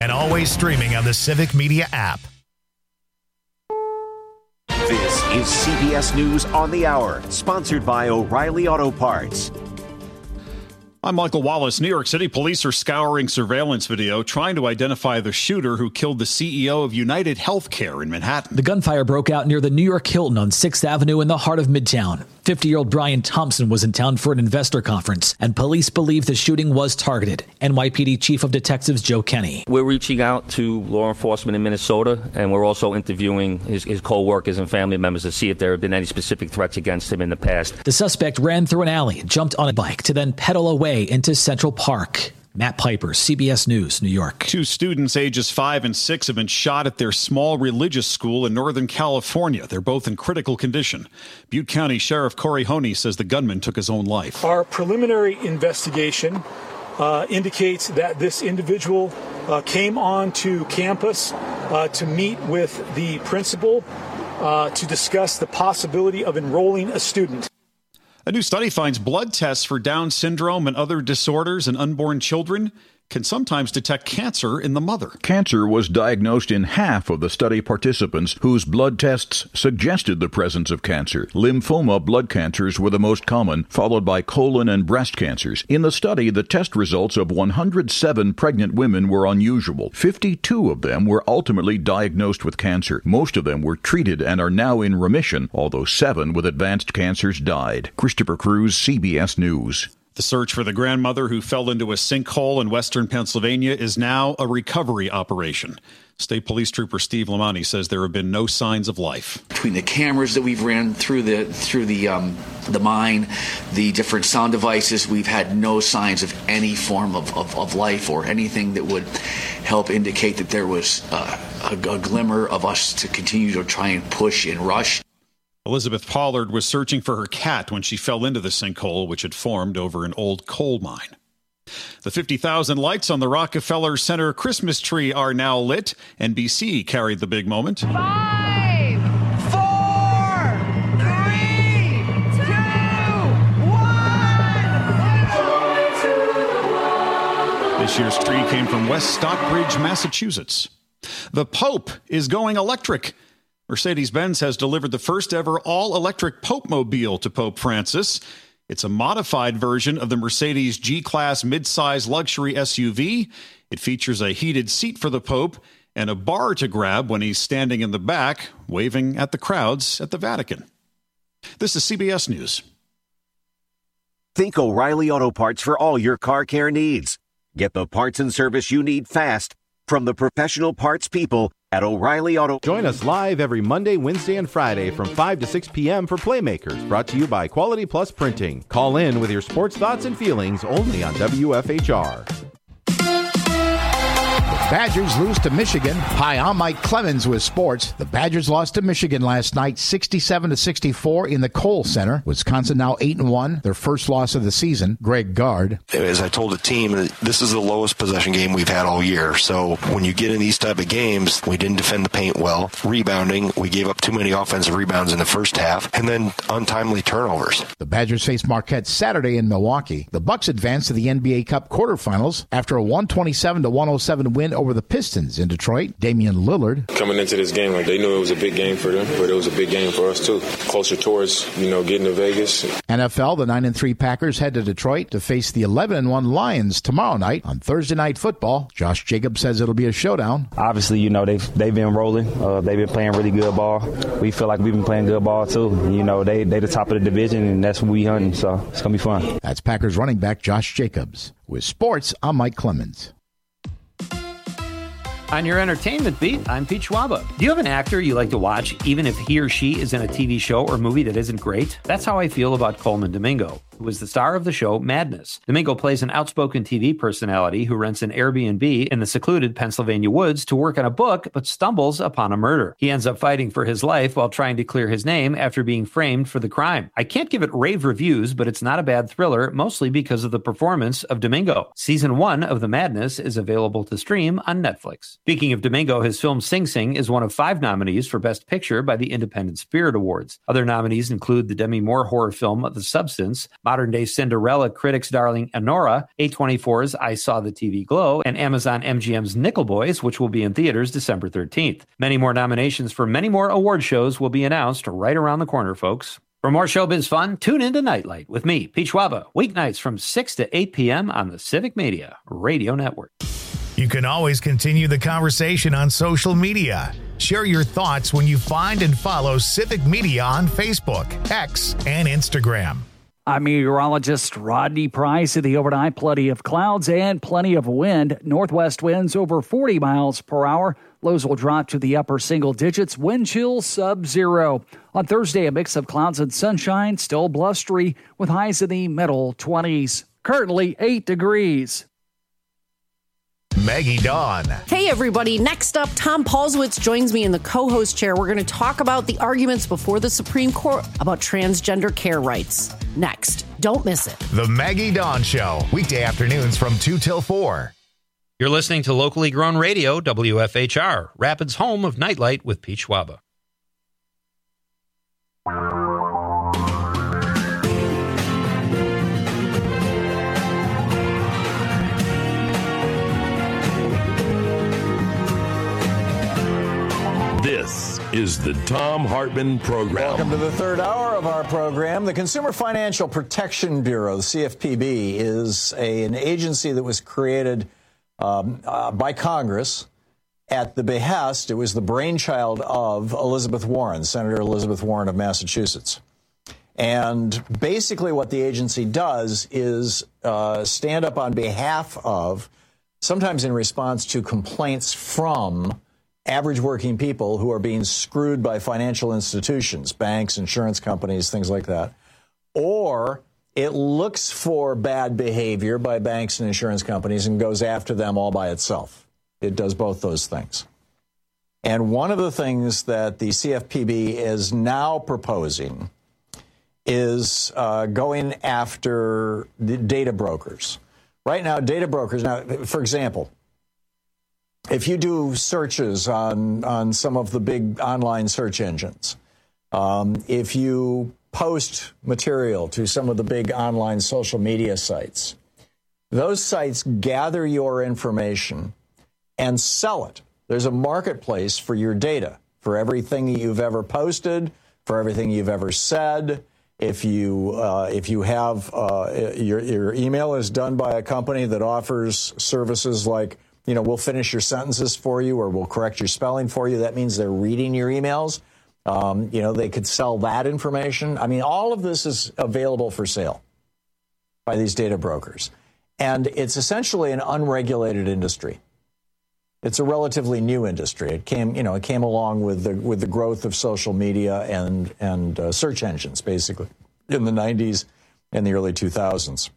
and always streaming on the Civic Media app. This is CBS News on the Hour, sponsored by O'Reilly Auto Parts. I'm Michael Wallace. New York City police are scouring surveillance video trying to identify the shooter who killed the CEO of United Healthcare in Manhattan. The gunfire broke out near the New York Hilton on 6th Avenue in the heart of Midtown. 50-year-old Brian Thompson was in town for an investor conference, and police believe the shooting was targeted. NYPD Chief of Detectives Joe Kenny. We're reaching out to law enforcement in Minnesota, and we're also interviewing his co-workers and family members to see if there have been any specific threats against him in the past. The suspect ran through an alley, jumped on a bike to then pedal away into Central Park. Matt Piper, CBS News, New York. 2 students ages 5 and 6 have been shot at their small religious school in Northern California. They're both in critical condition. Butte County Sheriff Corey Honey says the gunman took his own life. Our preliminary investigation indicates that this individual came onto campus to meet with the principal to discuss the possibility of enrolling a student. A new study finds blood tests for Down syndrome and other disorders in unborn children can sometimes detect cancer in the mother. Cancer was diagnosed in half of the study participants whose blood tests suggested the presence of cancer. Lymphoma blood cancers were the most common, followed by colon and breast cancers. In the study, the test results of 107 pregnant women were unusual. 52 of them were ultimately diagnosed with cancer. Most of them were treated and are now in remission, although 7 with advanced cancers died. Christopher Cruz, CBS News. The search for the grandmother who fell into a sinkhole in western Pennsylvania is now a recovery operation. State Police Trooper Steve Lamani says there have been no signs of life. Between the cameras that we've ran through the mine, the different sound devices, we've had no signs of any form of life or anything that would help indicate that there was a glimmer of us to continue to try and push and rush. Elizabeth Pollard was searching for her cat when she fell into the sinkhole, which had formed over an old coal mine. The 50,000 lights on the Rockefeller Center Christmas tree are now lit. NBC carried the big moment. 5, 4, 3, 2, 1. This year's tree came from West Stockbridge, Massachusetts. The Pope is going electric. Mercedes-Benz has delivered the first ever all-electric Pope-mobile to Pope Francis. It's a modified version of the Mercedes G-Class midsize luxury SUV. It features a heated seat for the Pope and a bar to grab when he's standing in the back, waving at the crowds at the Vatican. This is CBS News. Think O'Reilly Auto Parts for all your car care needs. Get the parts and service you need fast from the professional parts people at O'Reilly Auto. Join us live every Monday, Wednesday, and Friday from 5 to 6 p.m. for Playmakers, brought to you by Quality Plus Printing. Call in with your sports thoughts and feelings only on WFHR. Badgers lose to Michigan. Hi, I'm Mike Clemens with sports. The Badgers lost to Michigan last night, 67-64 in the Kohl Center. Wisconsin now 8-1, their first loss of the season. Greg Gard. As I told the team, this is the lowest possession game we've had all year. So when you get in these type of games, we didn't defend the paint well. Rebounding, we gave up too many offensive rebounds in the first half, and then untimely turnovers. The Badgers face Marquette Saturday in Milwaukee. The Bucks advanced to the NBA Cup quarterfinals after a 127-107 win over the Pistons in Detroit. Damian Lillard. Coming into this game, they knew it was a big game for them, but it was a big game for us too. Closer towards, getting to Vegas. NFL, the 9-3 Packers head to Detroit to face the 11-1 Lions tomorrow night on Thursday Night Football. Josh Jacobs says it'll be a showdown. Obviously, they've been rolling. They've been playing really good ball. We feel like we've been playing good ball too. They the top of the division, and that's what we hunting, so it's going to be fun. That's Packers running back Josh Jacobs. With sports, I'm Mike Clemens. On your entertainment beat, I'm Pete Schwaba. Do you have an actor you like to watch, even if he or she is in a TV show or movie that isn't great? That's how I feel about Coleman Domingo, who is the star of the show Madness. Domingo plays an outspoken TV personality who rents an Airbnb in the secluded Pennsylvania woods to work on a book, but stumbles upon a murder. He ends up fighting for his life while trying to clear his name after being framed for the crime. I can't give it rave reviews, but it's not a bad thriller, mostly because of the performance of Domingo. Season 1 of The Madness is available to stream on Netflix. Speaking of Domingo, his film Sing Sing is one of 5 nominees for Best Picture by the Independent Spirit Awards. Other nominees include the Demi Moore horror film The Substance, Modern-day Cinderella critics' darling Anora, A24's I Saw the TV Glow, and Amazon MGM's Nickel Boys, which will be in theaters December 13th. Many more nominations for many more award shows will be announced right around the corner, folks. For more showbiz fun, tune into Nightlight with me, Pete Schwaba, weeknights from 6 to 8 p.m. on the Civic Media Radio Network. You can always continue the conversation on social media. Share your thoughts when you find and follow Civic Media on Facebook, X, and Instagram. I'm meteorologist Rodney Price. At the overnight, plenty of clouds and plenty of wind. Northwest winds over 40 miles per hour. Lows will drop to the upper single digits. Wind chill sub-zero. On Thursday, a mix of clouds and sunshine, still blustery, with highs in the middle 20s. Currently 8 degrees. Maggie Dawn. Hey, everybody. Next up, Tom Paulswitz joins me in the co-host chair. We're going to talk about the arguments before the Supreme Court about transgender care rights. Next. Don't miss it. The Maggie Dawn Show. Weekday afternoons from 2 till 4. You're listening to locally grown radio, WFHR, Rapids' home of Nightlight with Pete Schwaba. This is the Thom Hartmann Program. Welcome to the third hour of our program. The Consumer Financial Protection Bureau, the CFPB, is an agency that was created by Congress at the behest. It was the brainchild of Elizabeth Warren, Senator Elizabeth Warren of Massachusetts. And basically what the agency does is stand up on behalf of, sometimes in response to complaints from average working people who are being screwed by financial institutions, banks, insurance companies, things like that. Or it looks for bad behavior by banks and insurance companies and goes after them all by itself. It does both those things. And one of the things that the CFPB is now proposing is going after the data brokers. Right now, data brokers, now, for example, if you do searches on some of the big online search engines, if you post material to some of the big online social media sites, those sites gather your information and sell it. There's a marketplace for your data, for everything you've ever posted, for everything you've ever said. If you have your email is done by a company that offers services like, you know, we'll finish your sentences for you or we'll correct your spelling for you. That means they're reading your emails. You know, they could sell that information. I mean, all of this is available for sale by these data brokers. And it's essentially an unregulated industry. It's a relatively new industry. It came along with the growth of social media and search engines, basically, in the 90s and the early 2000s.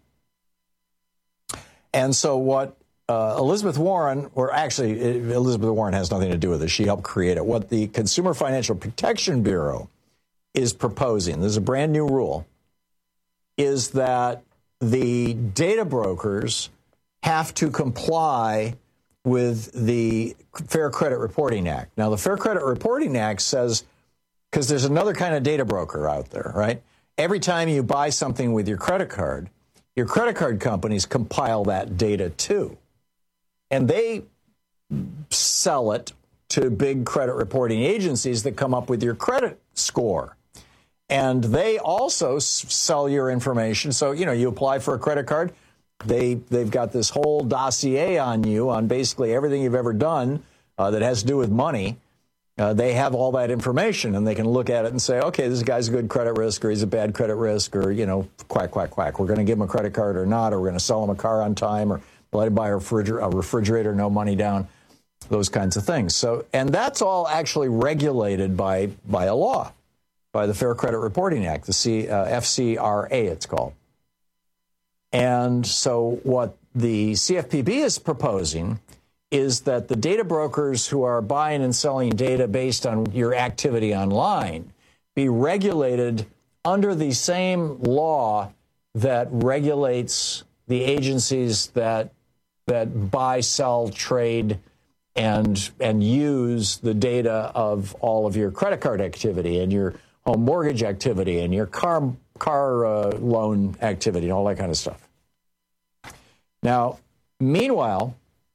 And so what Elizabeth Warren, or actually Elizabeth Warren has nothing to do with this. She helped create it. What the Consumer Financial Protection Bureau is proposing, there's a brand new rule, is that the data brokers have to comply with the Fair Credit Reporting Act. Now, the Fair Credit Reporting Act says, because there's another kind of data broker out there, right? Every time you buy something with your credit card companies compile that data too. And they sell it to big credit reporting agencies that come up with your credit score. And they also sell your information. So, you know, you apply for a credit card. They've got this whole dossier on you on basically everything you've ever done that has to do with money. They have all that information, and they can look at it and say, okay, this guy's a good credit risk, or he's a bad credit risk, or, you know, quack, quack, quack. We're going to give him a credit card or not, or we're going to sell him a car on time, or let him buy a refrigerator, no money down, those kinds of things. So, and that's all actually regulated by a law, by the Fair Credit Reporting Act, the FCRA it's called. And so what the CFPB is proposing is that the data brokers who are buying and selling data based on your activity online be regulated under the same law that regulates the agencies that buy, sell, trade, and use the data of all of your credit card activity and your home mortgage activity and your car loan activity and all that kind of stuff. Now, meanwhile,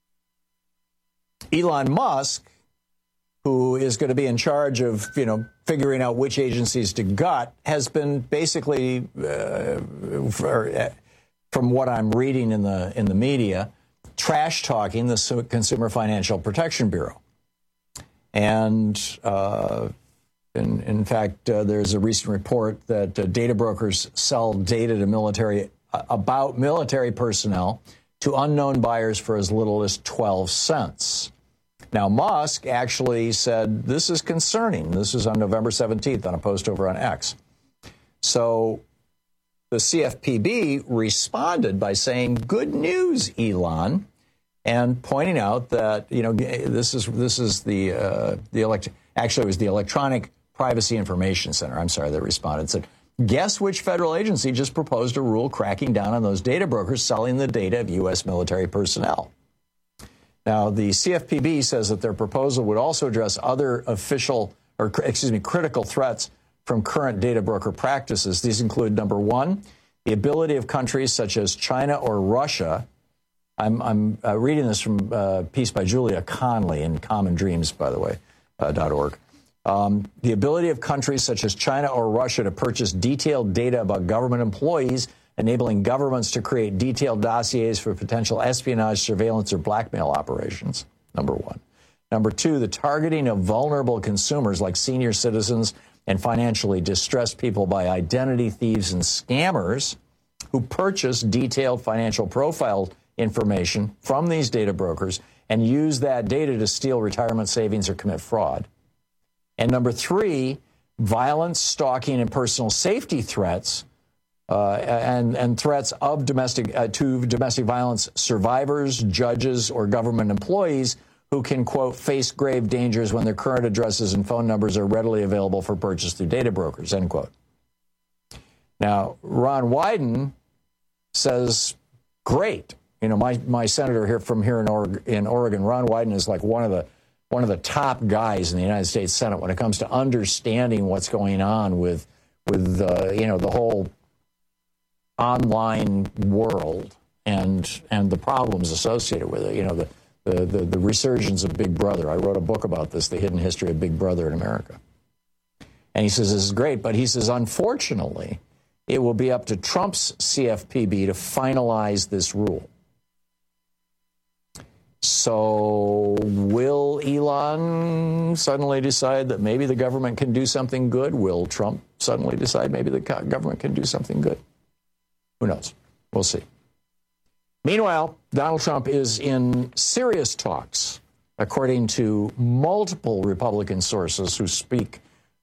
Elon Musk, who is going to be in charge of, figuring out which agencies to gut, has been basically, from what I'm reading in the media, trash talking the Consumer Financial Protection Bureau. And in fact, there's a recent report that data brokers sell data to about military personnel to unknown buyers for as little as 12 cents. Now, Musk actually said this is concerning. This is on November 17th on a post over on X. So the CFPB responded by saying, "Good news, Elon," and pointing out that this is the Electronic Privacy Information Center. I'm sorry, that responded, said, "Guess which federal agency just proposed a rule cracking down on those data brokers selling the data of U.S. military personnel?" Now, the CFPB says that their proposal would also address other critical threats from current data broker practices. These include, number one, the ability of countries such as China or Russia. I'm reading this from a piece by Julia Conley in Common Dreams, by the way, .org. The ability of countries such as China or Russia to purchase detailed data about government employees, enabling governments to create detailed dossiers for potential espionage, surveillance, or blackmail operations, number one. Number two, the targeting of vulnerable consumers like senior citizens and financially distressed people by identity thieves and scammers who purchase detailed financial profile information from these data brokers and use that data to steal retirement savings or commit fraud. And number three, violence, stalking, and personal safety threats, and threats of domestic violence survivors, judges, or government employees who can, quote, face grave dangers when their current addresses and phone numbers are readily available for purchase through data brokers, end quote. Now, Ron Wyden says, great. My senator here in Oregon, Ron Wyden, is like one of the top guys in the United States Senate when it comes to understanding what's going on with the whole online world and the problems associated with it. The resurgence of Big Brother. I wrote a book about this, The Hidden History of Big Brother in America. And he says this is great, but he says, unfortunately, it will be up to Trump's CFPB to finalize this rule. So will Elon suddenly decide that maybe the government can do something good? Will Trump suddenly decide maybe the government can do something good? Who knows? We'll see. Meanwhile, Donald Trump is in serious talks, according to multiple Republican sources who speak,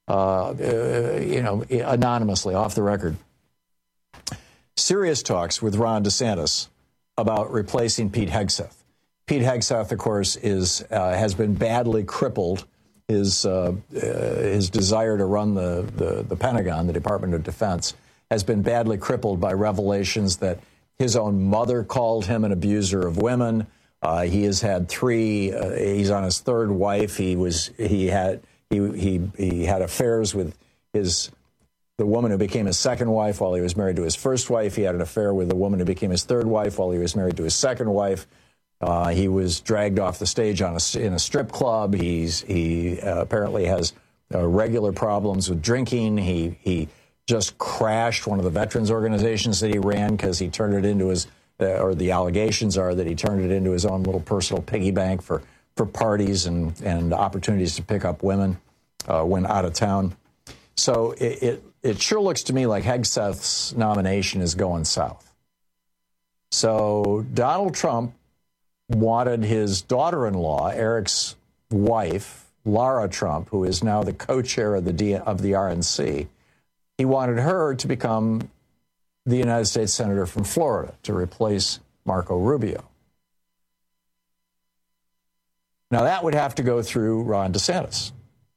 anonymously, off the record. Serious talks with Ron DeSantis about replacing Pete Hegseth. Pete Hegseth, of course, has been badly crippled. His desire to run the Pentagon, the Department of Defense, has been badly crippled by revelations that his own mother called him an abuser of women. He has had three. He's on his third wife. He had affairs with the woman who became his second wife while he was married to his first wife. He had an affair with the woman who became his third wife while he was married to his second wife. He was dragged off the stage in a strip club. He apparently has regular problems with drinking. He just crashed one of the veterans organizations that he ran because he turned it into the allegations are that he turned it into his own little personal piggy bank for parties and opportunities to pick up women when out of town. So it sure looks to me like Hegseth's nomination is going south. So Donald Trump wanted his daughter-in-law, Eric's wife, Lara Trump, who is now the co-chair of the RNC, he wanted her to become the United States Senator from Florida to replace Marco Rubio. Now, that would have to go through Ron DeSantis.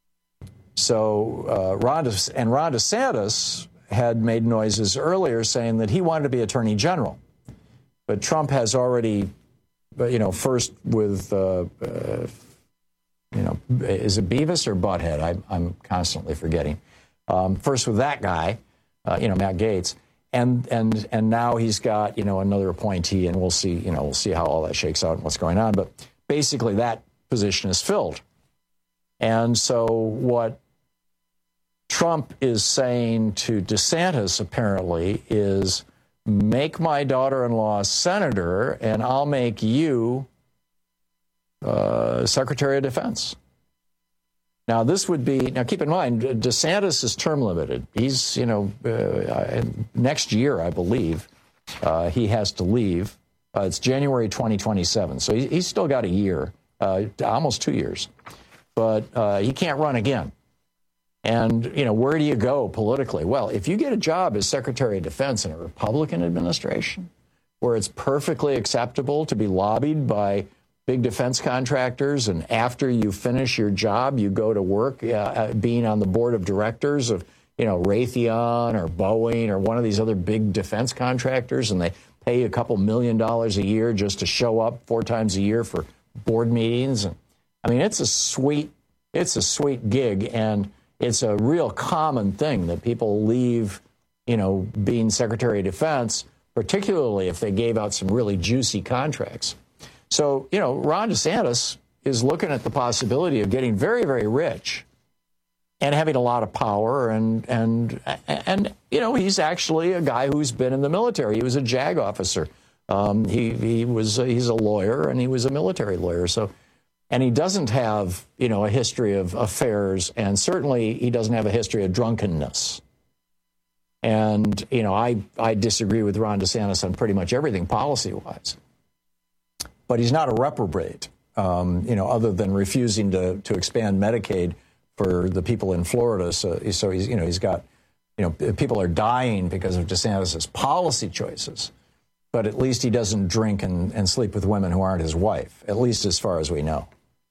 So Ron DeSantis had made noises earlier saying that he wanted to be Attorney General. But Trump has already, first with, is it Beavis or Butthead? I'm constantly forgetting. First with that guy, Matt Gaetz, and now he's got another appointee, and we'll see how all that shakes out and what's going on. But basically, that position is filled, and so what Trump is saying to DeSantis apparently is, make my daughter-in-law senator, and I'll make you Secretary of Defense. Now, this would be, keep in mind, DeSantis is term limited. He's, next year, I believe, he has to leave. It's January 2027. So he's still got a year, almost 2 years. But he can't run again. And, where do you go politically? Well, if you get a job as Secretary of Defense in a Republican administration, where it's perfectly acceptable to be lobbied by big defense contractors, and after you finish your job, you go to work being on the board of directors of, Raytheon or Boeing or one of these other big defense contractors, and they pay you a couple $1 million a year just to show up 4 times a year for board meetings. And I mean, it's a sweet gig, and it's a real common thing that people leave, being Secretary of Defense, particularly if they gave out some really juicy contracts. So, Ron DeSantis is looking at the possibility of getting very, very rich and having a lot of power. And he's actually a guy who's been in the military. He was a JAG officer. He's a lawyer, and he was a military lawyer. So, and he doesn't have, a history of affairs, and certainly he doesn't have a history of drunkenness. And, I disagree with Ron DeSantis on pretty much everything policy-wise. But he's not a reprobate, other than refusing to expand Medicaid for the people in Florida. So he's got, people are dying because of DeSantis' policy choices. But at least he doesn't drink and sleep with women who aren't his wife, at least as far as we know.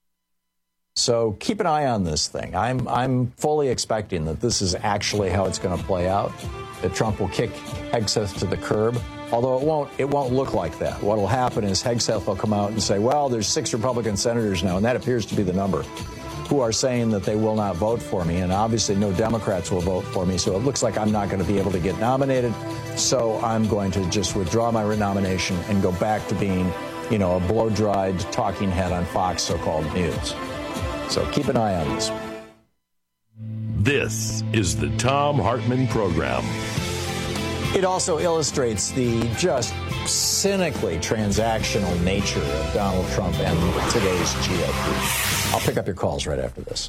So keep an eye on this thing. I'm fully expecting that this is actually how it's going to play out, that Trump will kick Hegseth to the curb. Although it won't look like that. What will happen is Hegseth will come out and say, well, there's 6 Republican senators now, and that appears to be the number, who are saying that they will not vote for me. And obviously no Democrats will vote for me. So it looks like I'm not going to be able to get nominated. So I'm going to just withdraw my nomination and go back to being, a blow-dried talking head on Fox so-called news. So keep an eye on this. This is the Thom Hartmann Program. It also illustrates the just cynically transactional nature of Donald Trump and today's GOP. I'll pick up your calls right after this.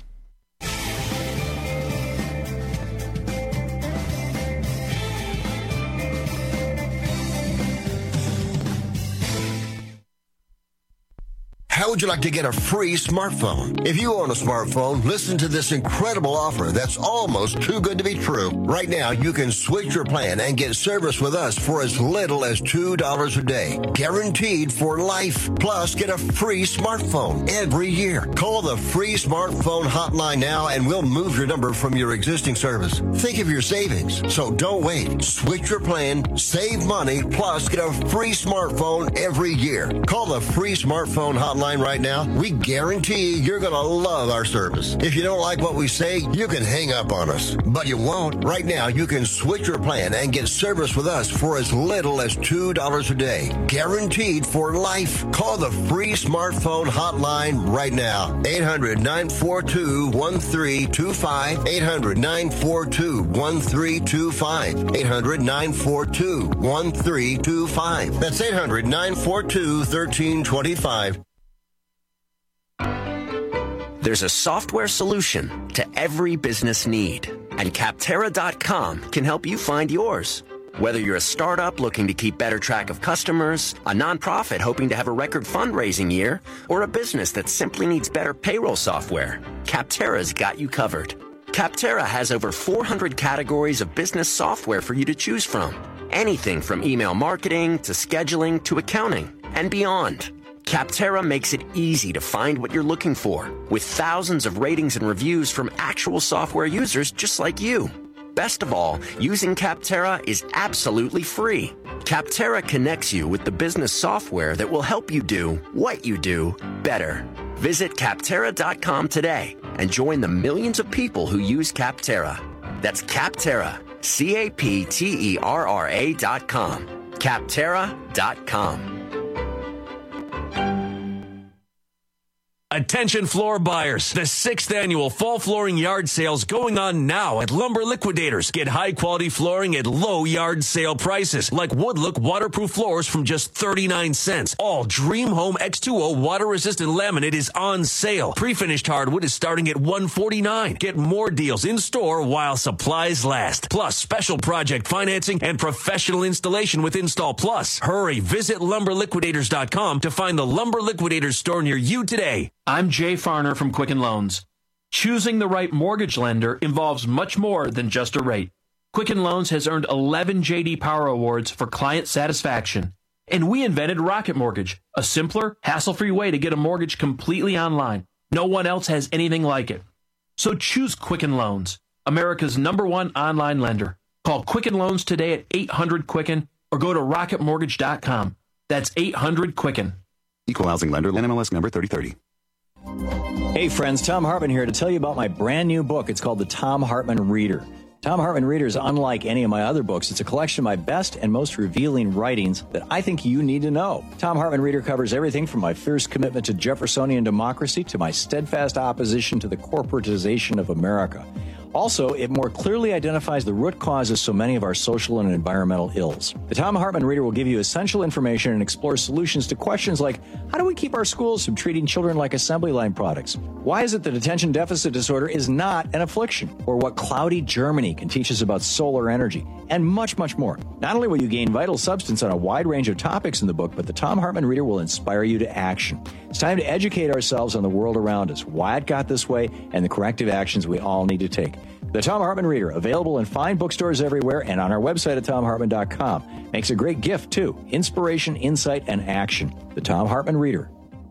How would you like to get a free smartphone? If you own a smartphone, listen to this incredible offer that's almost too good to be true. Right now, you can switch your plan and get service with us for as little as $2 a day. Guaranteed for life. Plus, get a free smartphone every year. Call the free smartphone hotline now and we'll move your number from your existing service. Think of your savings. So don't wait. Switch your plan, save money, plus get a free smartphone every year. Call the free smartphone hotline right now. We guarantee you're going to love our service. If you don't like what we say, you can hang up on us. But you won't. Right now, you can switch your plan and get service with us for as little as $2 a day. Guaranteed for life. Call the free smartphone hotline right now. 800-942-1325. 800-942-1325. 800-942-1325. That's 800-942-1325. There's a software solution to every business need, and Capterra.com can help you find yours. Whether you're a startup looking to keep better track of customers, a nonprofit hoping to have a record fundraising year, or a business that simply needs better payroll software, Capterra's got you covered. Capterra has over 400 categories of business software for you to choose from. Anything from email marketing to scheduling to accounting and beyond. Capterra makes it easy to find what you're looking for, with thousands of ratings and reviews from actual software users just like you. Best of all, using Capterra is absolutely free. Capterra connects you with the business software that will help you do what you do better. Visit Capterra.com today and join the millions of people who use Capterra. That's Capterra, CAPTERRA.com. Capterra.com. Attention floor buyers. The 6th annual fall flooring yard sale's going on now at Lumber Liquidators. Get high quality flooring at low yard sale prices, like Woodlook waterproof floors from just 39 cents. All Dream Home X2O water resistant laminate is on sale. Pre-finished hardwood is starting at $149. Get more deals in store while supplies last. Plus special project financing and professional installation with Install Plus. Hurry, visit lumberliquidators.com to find the Lumber Liquidators store near you today. I'm Jay Farner from Quicken Loans. Choosing the right mortgage lender involves much more than just a rate. Quicken Loans has earned 11 J.D. Power Awards for client satisfaction. And we invented Rocket Mortgage, a simpler, hassle-free way to get a mortgage completely online. No one else has anything like it. So choose Quicken Loans, America's #1 online lender. Call Quicken Loans today at 800-QUICKEN or go to rocketmortgage.com. That's 800-QUICKEN. Equal housing lender, NMLS number 3030. Hey friends, Tom Hartman here to tell you about my brand new book. It's called The Tom Hartman Reader. Tom Hartman Reader is unlike any of my other books. It's a collection of my best and most revealing writings that I think you need to know. Tom Hartman Reader covers everything from my fierce commitment to Jeffersonian democracy to my steadfast opposition to the corporatization of America. Also, it more clearly identifies the root causes so many of our social and environmental ills. The Tom Hartman Reader will give you essential information and explore solutions to questions like, how do we keep our schools from treating children like assembly line products? Why is it that attention deficit disorder is not an affliction? Or what cloudy Germany can teach us about solar energy? And much, much more. Not only will you gain vital substance on a wide range of topics in the book, but the Tom Hartman Reader will inspire you to action. It's time to educate ourselves on the world around us, why it got this way, and the corrective actions we all need to take. The Tom Hartman Reader, available in fine bookstores everywhere and on our website at TomHartman.com. Makes a great gift, too. Inspiration, insight, and action. The Tom Hartman Reader.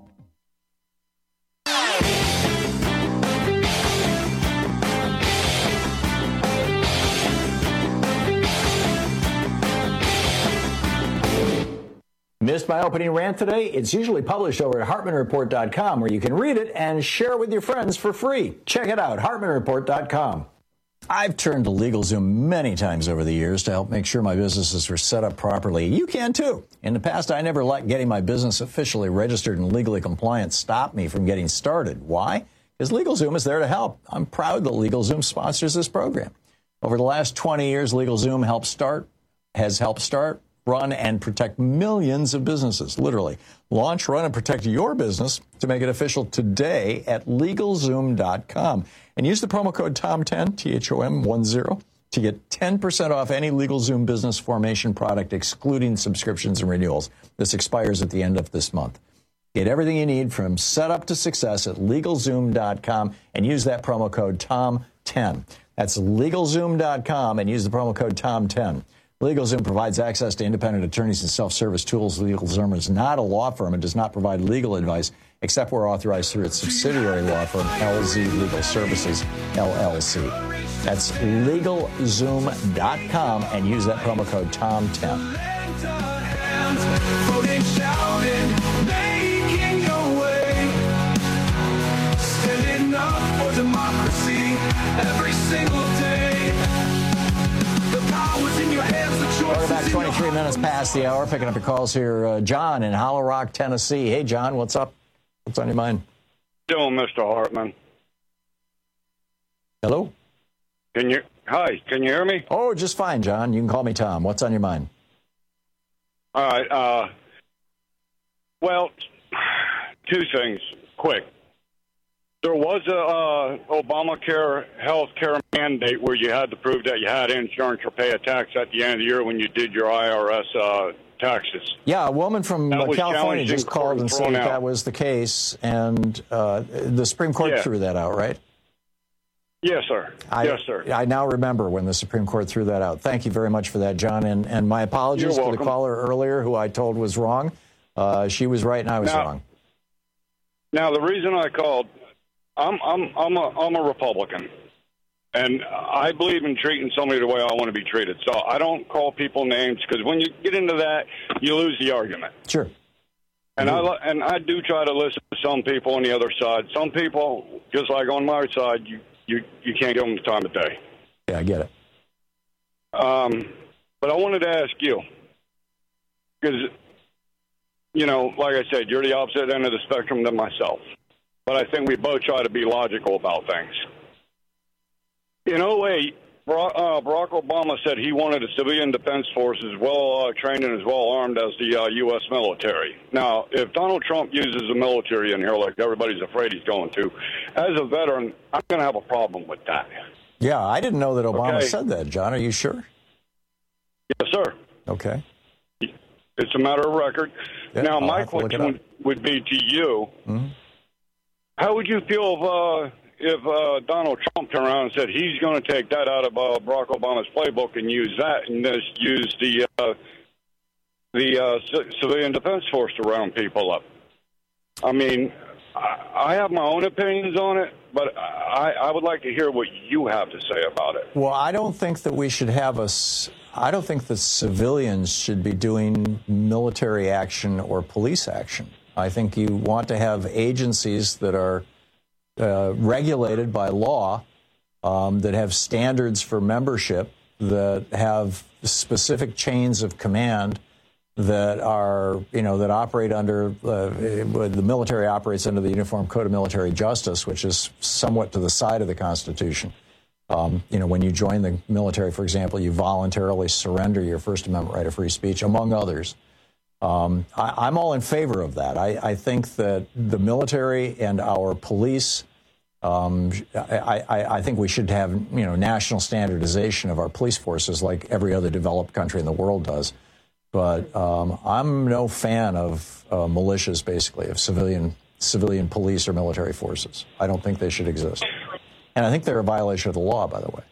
Missed my opening rant today? It's usually published over at HartmanReport.com, where you can read it and share it with your friends for free. Check it out, HartmanReport.com. I've turned to LegalZoom many times over the years to help make sure my businesses are set up properly. You can too. In the past, I never let getting my business officially registered and legally compliant stop me from getting started. Why? Because LegalZoom is there to help. I'm proud that LegalZoom sponsors this program. Over the last 20 years, LegalZoom has helped start, run, and protect millions of businesses, literally. Launch, run, and protect your business to make it official today at LegalZoom.com. And use the promo code TOM10, THOM10, to get 10% off any LegalZoom business formation product, excluding subscriptions and renewals. This expires at the end of this month. Get everything you need from setup to success at LegalZoom.com and use that promo code TOM10. That's LegalZoom.com and use the promo code TOM10. LegalZoom provides access to independent attorneys and self-service tools. LegalZoom is not a law firm and does not provide legal advice, except where authorized through its subsidiary law firm, LZ Legal Services, LLC. That's LegalZoom.com and use that promo code TOM10. Standing up for democracy every single day. We're about 23 minutes past the hour. Picking up your calls here. John in Hollow Rock, Tennessee. Hey, John, what's up? What's on your mind? Doing, Mr. Hartman. Hello? Hi, can you hear me? Oh, just fine, John. You can call me Tom. What's on your mind? All right. Well, two things, quick. There was a Obamacare health care mandate where you had to prove that you had insurance or pay a tax at the end of the year when you did your IRS taxes. Yeah, a woman from California just called and said that was the case, and the Supreme Court threw that out, right? Yes, sir. Yes, sir. I now remember when the Supreme Court threw that out. Thank you very much for that, John, and my apologies to the caller earlier who I told was wrong. She was right and I was wrong. Now, the reason I called, I'm a Republican, and I believe in treating somebody the way I want to be treated. So I don't call people names, because when you get into that, you lose the argument. Sure. And I do try to listen to some people on the other side. Some people, just like on my side, you can't give them the time of day. Yeah, I get it. But I wanted to ask you, because, you know, like I said, you're the opposite end of the spectrum than myself. But I think we both try to be logical about things. In 2008, Barack Obama said he wanted a civilian defense force as well trained and as well armed as the U.S. military. Now, if Donald Trump uses the military in here like everybody's afraid he's going to, as a veteran, I'm going to have a problem with that. Yeah, I didn't know that Obama said that, John. Are you sure? Yes, sir. Okay. It's a matter of record. Yeah, now, I'll my have to look it question would be to you, how would you feel if Donald Trump turned around and said he's going to take that out of Barack Obama's playbook and use that and just use the civilian defense force to round people up? I mean, I have my own opinions on it, but I would like to hear what you have to say about it. Well, I don't think that we should have I don't think that civilians should be doing military action or police action. I think you want to have agencies that are regulated by law, that have standards for membership, that have specific chains of command that are, that operate under, the military operates under the Uniform Code of Military Justice, which is somewhat to the side of the Constitution. When you join the military, for example, you voluntarily surrender your First Amendment right of free speech, among others. I'm all in favor of that. I think that the military and our police, I think we should have, national standardization of our police forces like every other developed country in the world does. But I'm no fan of militias, basically, of civilian police or military forces. I don't think they should exist. And I think they're a violation of the law, by the way.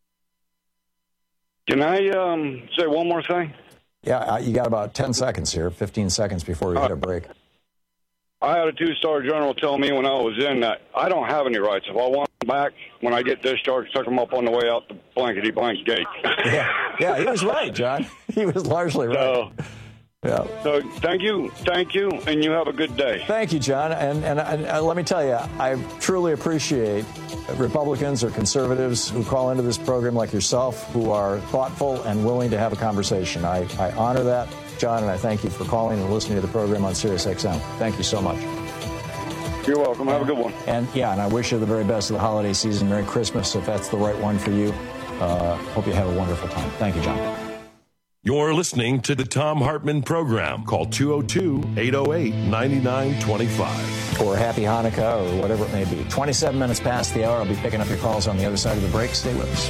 Can I say one more thing? Yeah, you got about 10 seconds here, 15 seconds before we hit a break. I had a two-star general tell me when I was in that I don't have any rights. If I want them back, when I get discharged, tuck them up on the way out the blankety-blank gate. Yeah, he was right, John. He was largely right. So thank you, and you have a good day. Thank you, John. And let me tell you, I truly appreciate Republicans or conservatives who call into this program like yourself, who are thoughtful and willing to have a conversation. I honor that, John, and I thank you for calling and listening to the program on SiriusXM. Thank you so much. You're welcome. Have a good one. And I wish you the very best of the holiday season. Merry Christmas, if that's the right one for you. Hope you have a wonderful time. Thank you, John. You're listening to the Thom Hartmann Program. Call 202-808-9925. Or Happy Hanukkah or whatever it may be. 27 minutes past the hour. I'll be picking up your calls on the other side of the break. Stay with us.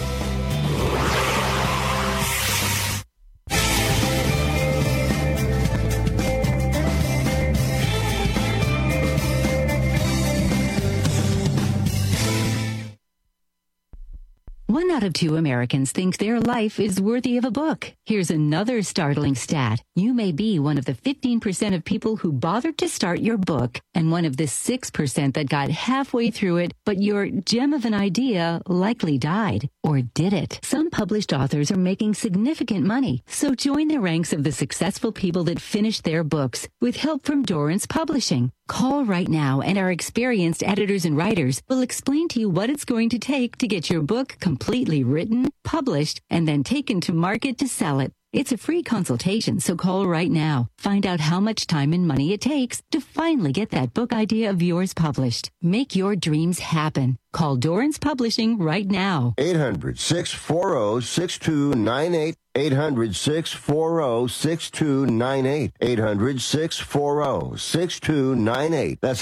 One out of two Americans think their life is worthy of a book. Here's another startling stat. You may be one of the 15% of people who bothered to start your book and one of the 6% that got halfway through it, but your gem of an idea likely died. Or did it? Some published authors are making significant money, so join the ranks of the successful people that finished their books with help from Dorrance Publishing. Call right now and our experienced editors and writers will explain to you what it's going to take to get your book completely written, published, and then taken to market to sell it. It's a free consultation, so call right now. Find out how much time and money it takes to finally get that book idea of yours published. Make your dreams happen. Call Dorrance Publishing right now. 800-640-6298. 800-640-6298. 800-640-6298. That's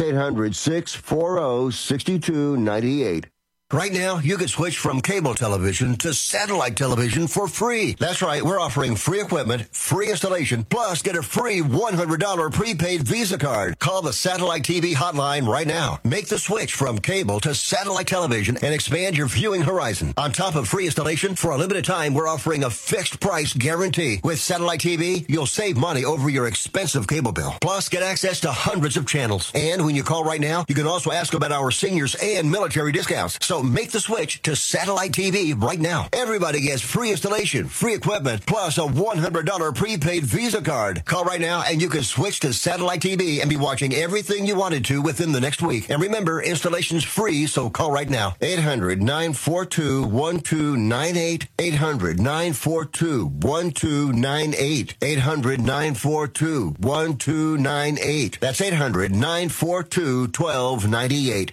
800-640-6298. Right now, you can switch from cable television to satellite television for free. That's right. We're offering free equipment, free installation, plus get a free $100 prepaid Visa card. Call the Satellite TV hotline right now. Make the switch from cable to satellite television and expand your viewing horizon. On top of free installation, for a limited time, we're offering a fixed price guarantee. With Satellite TV, you'll save money over your expensive cable bill. Plus, get access to hundreds of channels. And when you call right now, you can also ask about our seniors and military discounts. So So make the switch to satellite TV right now. Everybody gets free installation, free equipment, plus a $100 prepaid Visa card. Call right now and you can switch to satellite TV and be watching everything you wanted to within the next week. And remember, installation's free, so call right now. 800-942-1298. 800-942-1298. 800-942-1298. That's 800-942-1298.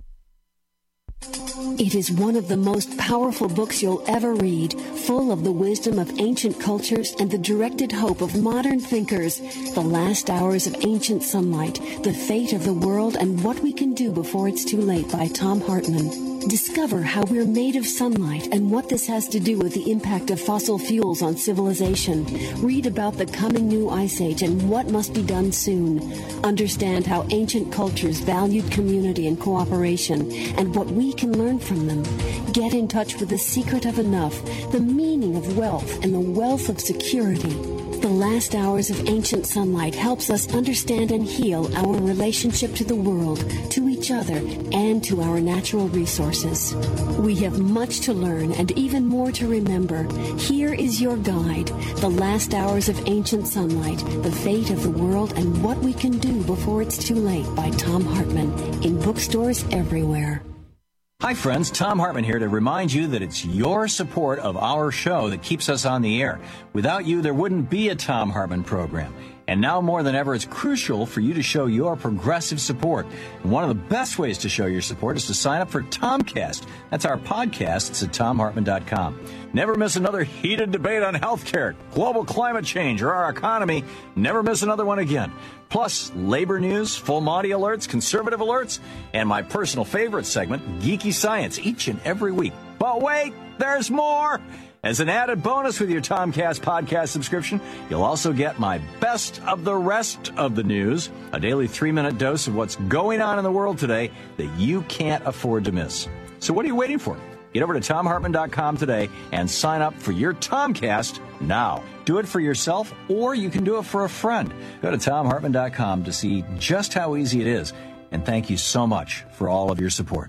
It is one of the most powerful books you'll ever read, full of the wisdom of ancient cultures and the directed hope of modern thinkers. The Last Hours of Ancient Sunlight, The Fate of the World and What We Can Do Before It's Too Late by Tom Hartman. Discover how we're made of sunlight and what this has to do with the impact of fossil fuels on civilization. Read about the coming new ice age and what must be done soon. Understand how ancient cultures valued community and cooperation and what we can learn from them. Get in touch with the secret of enough, the meaning of wealth, and the wealth of security. The Last Hours of Ancient Sunlight helps us understand and heal our relationship to the world, to each other, and to our natural resources. We have much to learn and even more to remember. Here is your guide, The Last Hours of Ancient Sunlight, The Fate of the World and What We Can Do Before It's Too Late by Tom Hartman, in bookstores everywhere. Hi, friends. Tom Hartman here to remind you that it's your support of our show that keeps us on the air. Without you, there wouldn't be a Tom Hartman program. And now more than ever, it's crucial for you to show your progressive support. And one of the best ways to show your support is to sign up for Tomcast. That's our podcast. It's at TomHartman.com. Never miss another heated debate on healthcare, global climate change, or our economy. Never miss another one again. Plus, labor news, full Monty alerts, conservative alerts, and my personal favorite segment, Geeky Science, each and every week. But wait, there's more! As an added bonus with your Tomcast podcast subscription, you'll also get my best of the rest of the news, a daily 3-minute dose of what's going on in the world today that you can't afford to miss. So what are you waiting for? Get over to TomHartman.com today and sign up for your Tomcast now. Do it for yourself, or you can do it for a friend. Go to TomHartman.com to see just how easy it is. And thank you so much for all of your support.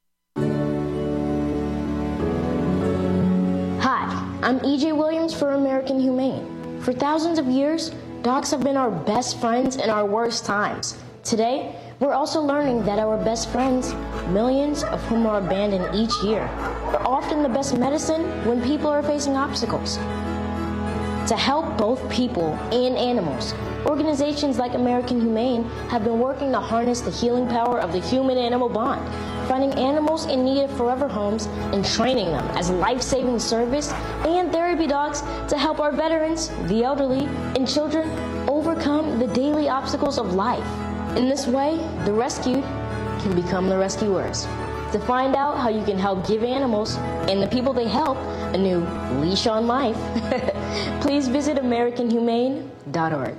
Hi, I'm EJ Williams for American Humane. For thousands of years, dogs have been our best friends in our worst times. Today, we're also learning that our best friends, millions of whom are abandoned each year, are often the best medicine when people are facing obstacles. To help both people and animals, organizations like American Humane have been working to harness the healing power of the human-animal bond, finding animals in need of forever homes and training them as life-saving service and therapy dogs to help our veterans, the elderly, and children overcome the daily obstacles of life. In this way, the rescued can become the rescuers. To find out how you can help give animals and the people they help a new leash on life, please visit AmericanHumane.org.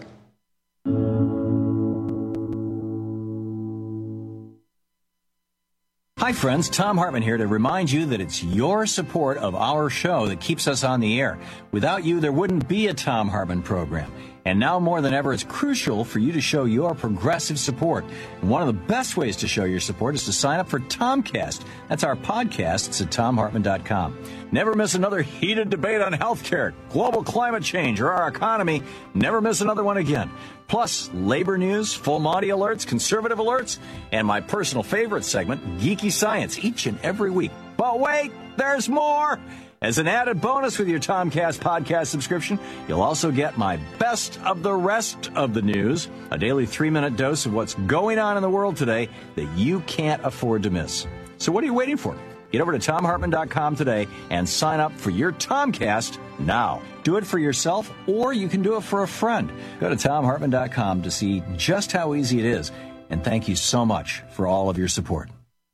Hi, friends. Tom Hartman here to remind you that it's your support of our show that keeps us on the air. Without you, there wouldn't be a Tom Hartman program. And now more than ever, it's crucial for you to show your progressive support. And one of the best ways to show your support is to sign up for Tomcast. That's our podcast. It's at TomHartman.com. Never miss another heated debate on healthcare, global climate change, or our economy. Never miss another one again. Plus, labor news, full Monty alerts, conservative alerts, and my personal favorite segment, Geeky Science, each and every week. But wait, there's more! As an added bonus with your Tomcast podcast subscription, you'll also get my best of the rest of the news, a daily 3-minute dose of what's going on in the world today that you can't afford to miss. So what are you waiting for? Get over to TomHartman.com today and sign up for your Tomcast now. Do it for yourself, or you can do it for a friend. Go to TomHartman.com to see just how easy it is. And thank you so much for all of your support.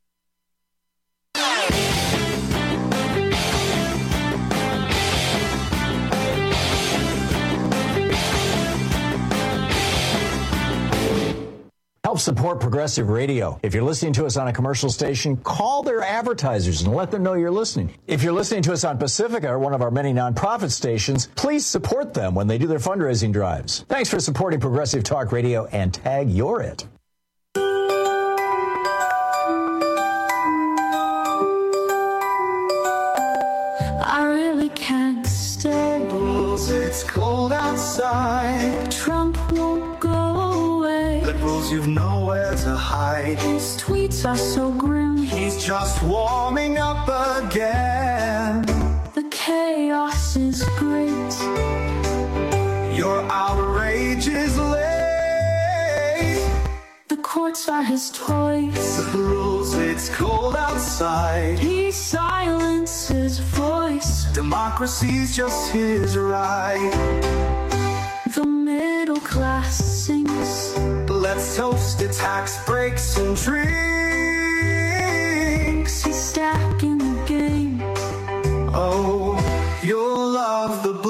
Help support Progressive Radio. If you're listening to us on a commercial station, call their advertisers and let them know you're listening. If you're listening to us on Pacifica, or one of our many nonprofit stations, please support them when they do their fundraising drives. Thanks for supporting Progressive Talk Radio, and tag you're it. knows you've nowhere to hide. His tweets are so grim. He's just warming up again. The chaos is great. Your outrage is late. The courts are his toys. The rules, it's cold outside. He silences voice. Democracy's just his right. The middle class sings. Let's toast it, tax breaks and drinks. He's stacking the game. Oh, you'll love the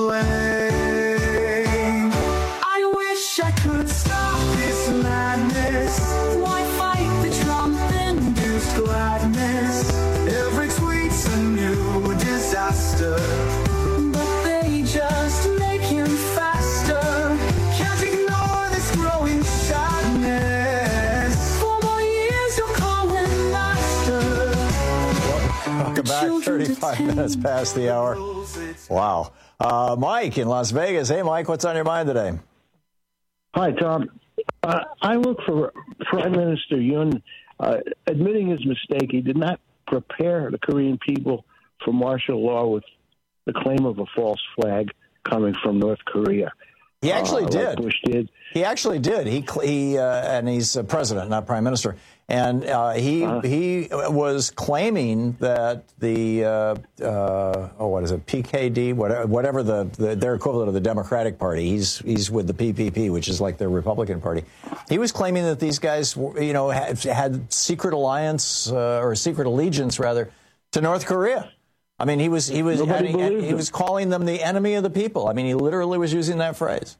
blame. I wish I could stop this madness. Why fight the Trump-induced gladness? Every tweet's a new disaster. But they just make him faster. Can't ignore this growing sadness. 4 more years you'll call him master. Welcome back. 35 minutes past the hour. Wow. Mike in Las Vegas. Hey, Mike, what's on your mind today? Hi, Tom. I look for Prime Minister Yoon admitting his mistake. He did not prepare the Korean people for martial law with the claim of a false flag coming from North Korea. He actually did. Like Bush did. He actually did. He and he's president, not prime minister. And he was claiming that the what is it, PKD, whatever their equivalent of the Democratic Party. He's with the PPP, which is like the Republican Party. He was claiming that these guys, had secret alliance or secret allegiance rather to North Korea. I mean, he was calling them the enemy of the people. I mean, he literally was using that phrase.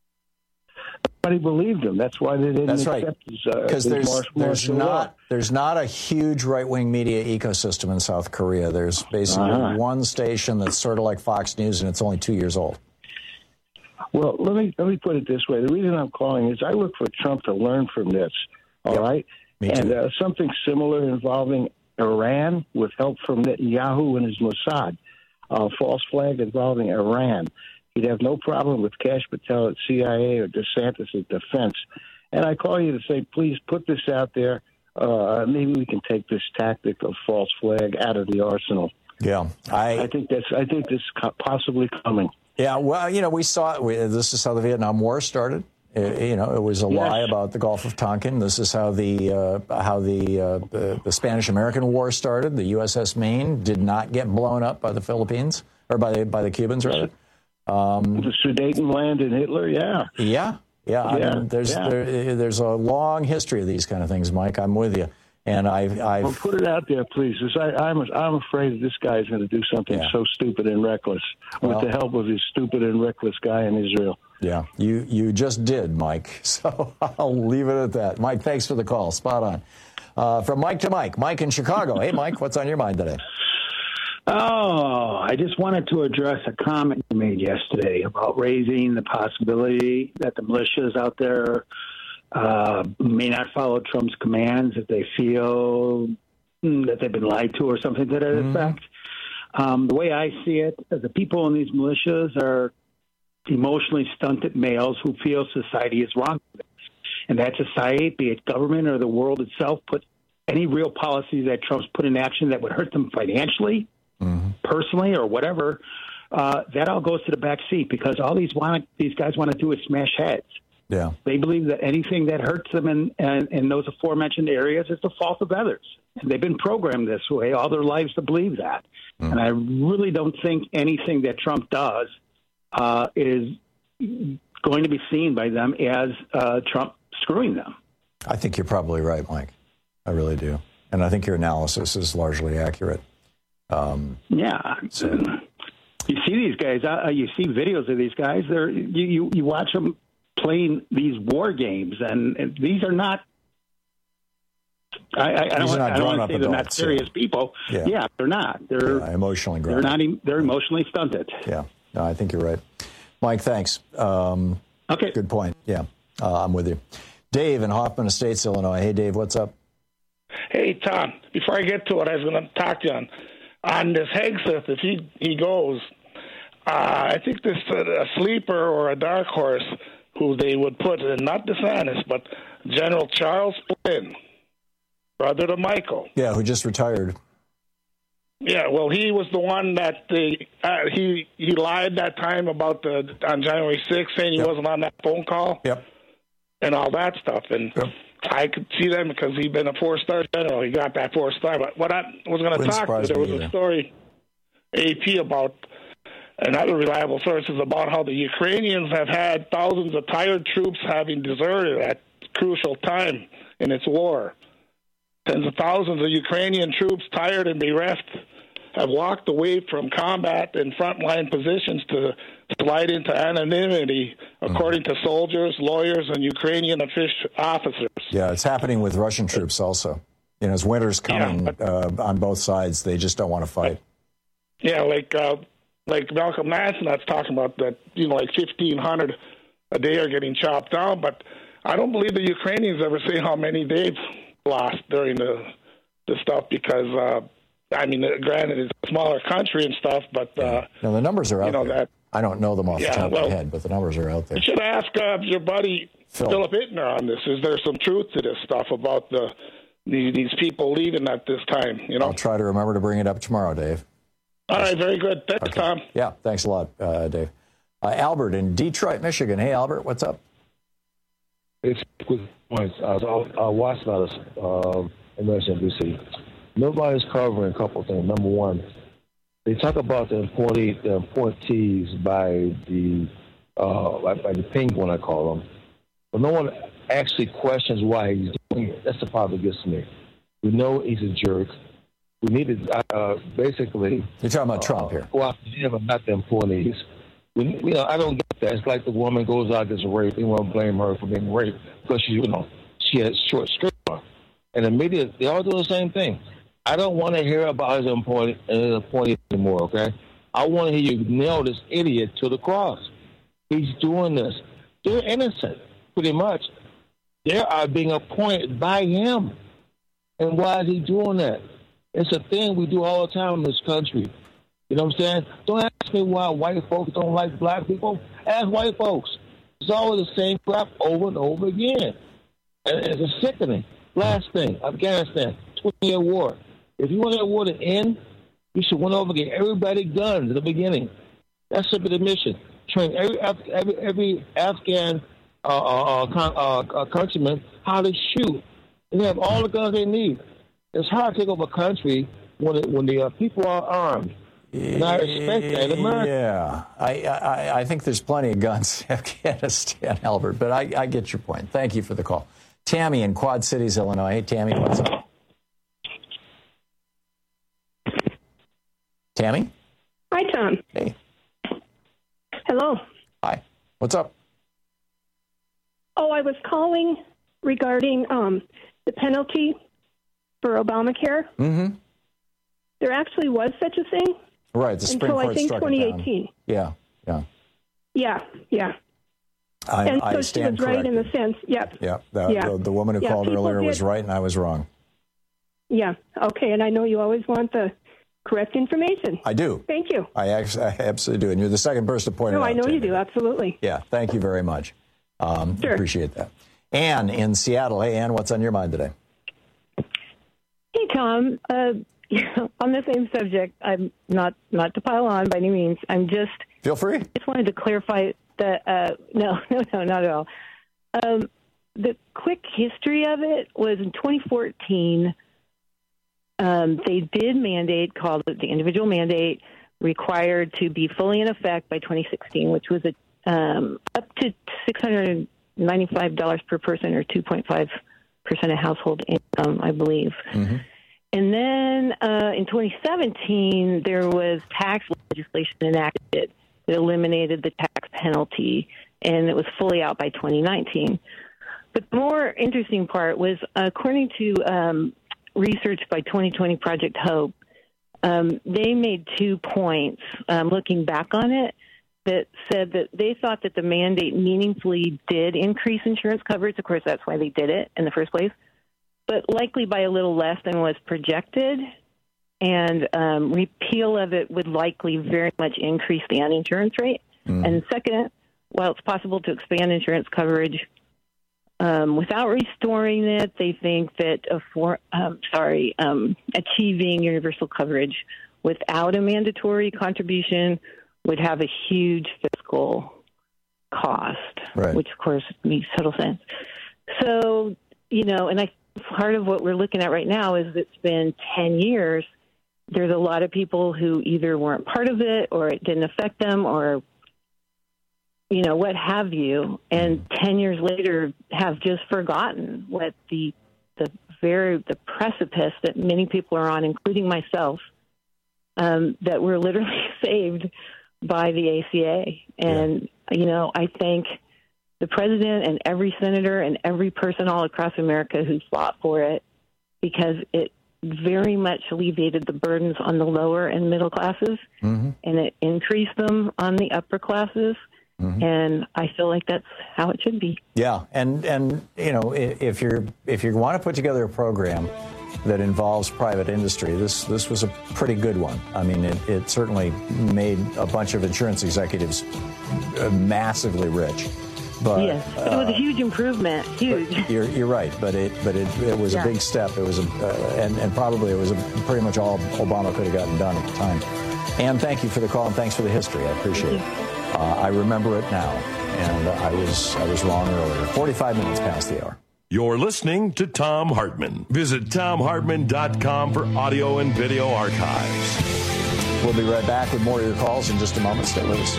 Nobody believed him. That's why they didn't accept his because there's not a huge right-wing media ecosystem in South Korea. There's basically one station that's sort of like Fox News, and it's only 2 years old. Well, let me put it this way. The reason I'm calling is I look for Trump to learn from this. All right, me too. And something similar involving Iran with help from Netanyahu and his Mossad. False flag involving Iran. He'd have no problem with Kash Patel at CIA or DeSantis at Defense. And I call you to say, please put this out there. Maybe we can take this tactic of false flag out of the arsenal. Yeah, I think this is possibly coming. Yeah, well, we saw it. This is how the Vietnam War started. It was a lie about the Gulf of Tonkin. This is how the Spanish-American War started. The USS Maine did not get blown up by the Philippines or by the Cubans rather. The Sudetenland and Hitler, yeah. I mean, there's a long history of these kind of things, Mike. I'm with you, and Well, put it out there, please. I'm afraid that this guy is going to do something so stupid and reckless with the help of his stupid and reckless guy in Israel. Yeah, you just did, Mike. So I'll leave it at that. Mike, thanks for the call. Spot on. From Mike to Mike. Mike in Chicago. Hey, Mike, what's on your mind today? Oh, I just wanted to address a comment you made yesterday about raising the possibility that the militias out there may not follow Trump's commands if they feel that they've been lied to or something to that effect. The way I see it, the people in these militias are emotionally stunted males who feel society is wrong with them. And that society, be it government or the world itself, put any real policies that Trump's put in action that would hurt them financially, personally, or whatever, that all goes to the back seat because all these guys want to do is smash heads. Yeah, they believe that anything that hurts them in those aforementioned areas is the fault of others. And they've been programmed this way all their lives to believe that. And I really don't think anything that Trump does is going to be seen by them as Trump screwing them. I think you're probably right, Mike. I really do. And I think your analysis is largely accurate. You see these guys, you see videos of these guys, you watch them playing these war games, and these are not, I don't want to say they're not serious people. Yeah, they're not. They're emotionally grounded. They're emotionally stunted. Yeah, no, I think you're right. Mike, thanks. Okay. Good point. Yeah, I'm with you. Dave in Hoffman Estates, Illinois. Hey, Dave, what's up? Hey, Tom, before I get to what I was going to talk to you on this Hegseth, if he goes, I think this a sleeper or a dark horse who they would put in, not DeSantis, but General Charles Flynn, brother to Michael. Yeah, who just retired. Yeah, well, he was the one that he lied that time about on January 6th, saying he wasn't on that phone call. Yep. And all that stuff, and I could see that because he'd been a 4-star general. He got that 4-star. But what I was going to talk to, there was a story, AP, about another reliable sources about how the Ukrainians have had thousands of tired troops having deserted at crucial time in its war. Tens of thousands of Ukrainian troops, tired and bereft, have walked away from combat and frontline positions to slide into anonymity, according to soldiers, lawyers, and Ukrainian officers. Yeah, it's happening with Russian troops also. You know, as winter's coming on both sides, they just don't want to fight. Yeah, like Malcolm Nansen, that's talking about that, like 1,500 a day are getting chopped down, but I don't believe the Ukrainians ever say how many they've lost during the stuff because, granted, it's a smaller country and stuff, but... No, the numbers are out there. I don't know them off the top of my head, but the numbers are out there. You should ask your buddy Philip Ittner on this. Is there some truth to this stuff about these people leaving at this time? I'll try to remember to bring it up tomorrow, Dave. All right, very good. Thanks, Tom. Yeah, thanks a lot, Dave. Albert in Detroit, Michigan. Hey, Albert, what's up? It's quick points. I watched a lot of MSNBC. Nobody's covering a couple of things. Number one, they talk about the appointees by the penguin, I call them, but no one actually questions why he's doing it. That's the part that gets me. We know he's a jerk. We need to basically. You're talking about Trump here. Go after him and not the appointees. I don't get that. It's like the woman goes out gets raped. They want to blame her for being raped because she has short skirt on. And the media, they all do the same thing. I don't want to hear about his appointee anymore, okay? I want to hear you nail this idiot to the cross. He's doing this. They're innocent, pretty much. They are being appointed by him. And why is he doing that? It's a thing we do all the time in this country. You know what I'm saying? Don't ask me why white folks don't like black people. Ask white folks. It's always the same crap over and over again. And it's sickening. Last thing, Afghanistan, 20-year war. If you want that war to end, you should went over and get everybody guns at the beginning. That should be the mission. Train every Afghan countryman how to shoot. And they have all the guns they need. It's hard to take over a country when the people are armed. And I respect that in America. Yeah, I think there's plenty of guns in Afghanistan, Albert, but I get your point. Thank you for the call. Tammy in Quad Cities, Illinois. Hey, Tammy, what's up? Tammy? Hi, Tom. Hey. Hello. Hi. What's up? Oh, I was calling regarding the penalty for Obamacare. Mm-hmm. There actually was such a thing. Right, the Supreme Court I think struck 2018. It down. Yeah. And I so she stand was right corrected. in the sense. Yep. Yeah. The woman who called earlier was right, and I was wrong. Yeah. Okay. And I know you always want the correct information. I do. Thank you. I absolutely do. And you're the second person to point it out. No, I know to you me. do. Absolutely. Yeah. Thank you very much. Sure. Appreciate that. Ann in Seattle. Hey, Ann, what's on your mind today? Hey, Tom. On the same subject, I'm not to pile on by any means. I'm just feel free. Just wanted to clarify that no, not at all. The quick history of it was in 2014. They did mandate, called it the individual mandate, required to be fully in effect by 2016, which was up to $695 per person, or 2.5% of household income, I believe. Mm-hmm. And then in 2017, there was tax legislation enacted that eliminated the tax penalty, and it was fully out by 2019. But the more interesting part was, according to research by 2020 Project Hope, they made 2 points looking back on it that said that they thought that the mandate meaningfully did increase insurance coverage. Of course, that's why they did it in the first place, but likely by a little less than was projected. And repeal of it would likely very much increase the uninsurance rate. And second, while it's possible to expand insurance coverage without restoring it, they think that achieving universal coverage without a mandatory contribution would have a huge fiscal cost, right, which, of course, makes total sense. So, and I part of what we're looking at right now is it's been 10 years. There's a lot of people who either weren't part of it or it didn't affect them or, what have you. And 10 years later have just forgotten what the precipice that many people are on, including myself, that we're literally saved by the ACA. And, I thank the president and every senator and every person all across America who fought for it, because it very much alleviated the burdens on the lower and middle classes, and it increased them on the upper classes. And I feel like that's how it should be. Yeah, and if you want to put together a program that involves private industry, this was a pretty good one. I mean, it certainly made a bunch of insurance executives massively rich. But, yes, it was a huge improvement. Huge. You're right, but it was a big step. It was and probably it was pretty much all Obama could have gotten done at the time. Ann, thank you for the call and thanks for the history. I appreciate it. I remember it now, and I was wrong earlier. 45 minutes past the hour. You're listening to Thom Hartmann. Visit ThomHartmann.com for audio and video archives. We'll be right back with more of your calls in just a moment. Stay with us.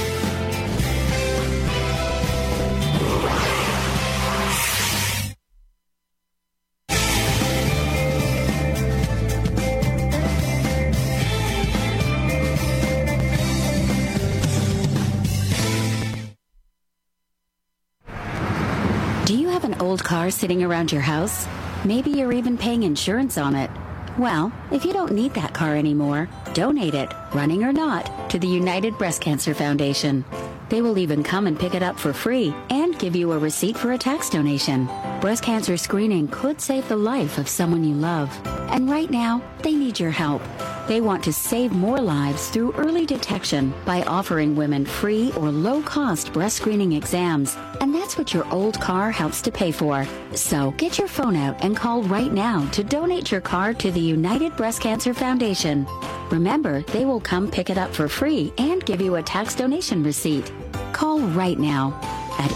Old car sitting around your house? Maybe you're even paying insurance on it. Well, if you don't need that car anymore, donate it, running or not, to the United Breast Cancer Foundation. They will even come and pick it up for free and give you a receipt for a tax donation. Breast cancer screening could save the life of someone you love. And right now, they need your help. They want to save more lives through early detection by offering women free or low-cost breast screening exams. And that's what your old car helps to pay for. So get your phone out and call right now to donate your car to the United Breast Cancer Foundation. Remember, they will come pick it up for free and give you a tax donation receipt. Call right now at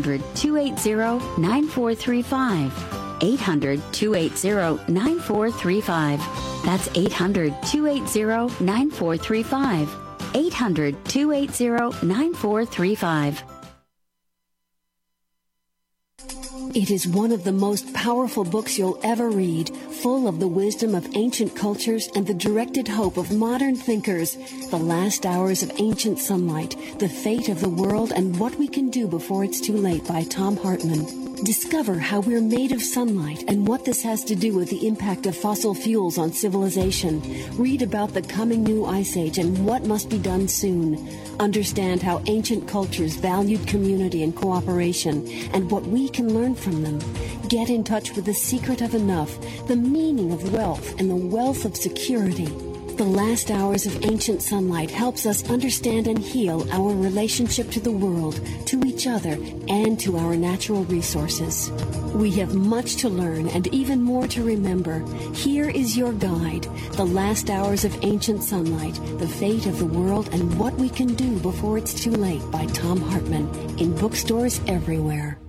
800-280-9435. 800-280-9435. That's 800-280-9435. 800-280-9435. It is one of the most powerful books you'll ever read, full of the wisdom of ancient cultures and the directed hope of modern thinkers. The Last Hours of Ancient Sunlight, The Fate of the World and What We Can Do Before It's Too Late by Thom Hartmann. Discover how we're made of sunlight and what this has to do with the impact of fossil fuels on civilization. Read about the coming new ice age and what must be done soon. Understand how ancient cultures valued community and cooperation and what we can learn from them. Get in touch with the secret of enough, the meaning of wealth, and the wealth of security. The Last Hours of Ancient Sunlight helps us understand and heal our relationship to the world, to each other, and to our natural resources. We have much to learn and even more to remember. Here is your guide, The Last Hours of Ancient Sunlight, The Fate of the World and What We Can Do Before It's Too Late by Thom Hartmann, in bookstores everywhere.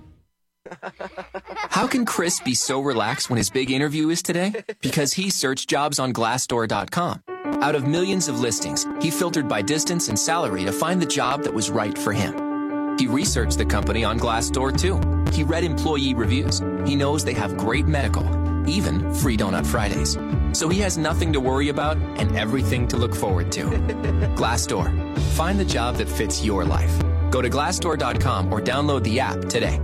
How can Chris be so relaxed when his big interview is today? Because he searched jobs on Glassdoor.com. Out of millions of listings, he filtered by distance and salary to find the job that was right for him. He researched the company on Glassdoor, too. He read employee reviews. He knows they have great medical, even free Donut Fridays. So he has nothing to worry about and everything to look forward to. Glassdoor. Find the job that fits your life. Go to Glassdoor.com or download the app today.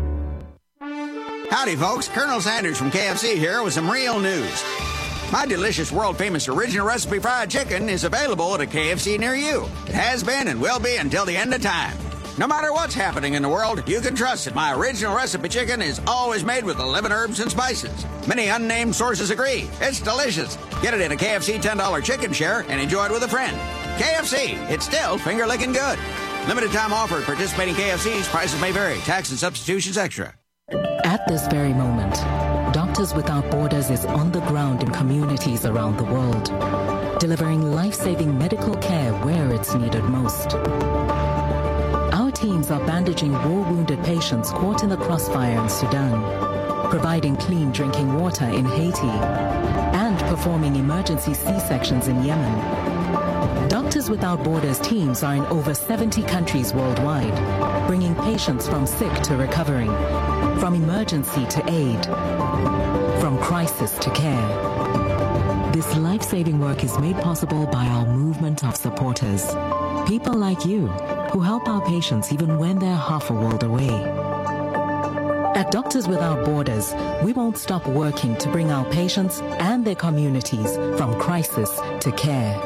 Howdy, folks. Colonel Sanders from KFC here with some real news. My delicious, world-famous original recipe fried chicken is available at a KFC near you. It has been and will be until the end of time. No matter what's happening in the world, you can trust that my original recipe chicken is always made with 11 herbs and spices. Many unnamed sources agree. It's delicious. Get it in a KFC $10 chicken share and enjoy it with a friend. KFC, it's still finger-licking good. Limited time offer at participating KFCs. Prices may vary. Tax and substitutions extra. At this very moment, Doctors Without Borders is on the ground in communities around the world, delivering life-saving medical care where it's needed most. Our teams are bandaging war-wounded patients caught in the crossfire in Sudan, providing clean drinking water in Haiti, and performing emergency C-sections in Yemen. Doctors Without Borders teams are in over 70 countries worldwide, bringing patients from sick to recovering, from emergency to aid, from crisis to care. This life-saving work is made possible by our movement of supporters, people like you who help our patients even when they're half a world away. At Doctors Without Borders, we won't stop working to bring our patients and their communities from crisis to care.